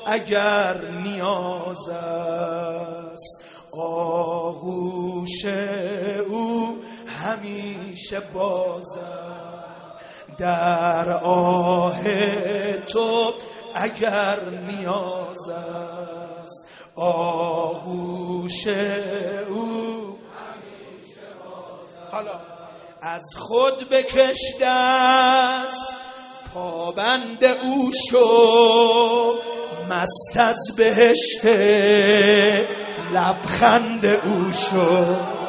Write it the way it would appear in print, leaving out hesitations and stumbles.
اگر نیاز است. آغوش او همیشه باز است، در آه تو اگر نیاز است. آغوش او همیشه باز است. حالا از خود بکش دست، پابند او شو، مست از بهشت لبخند او شو.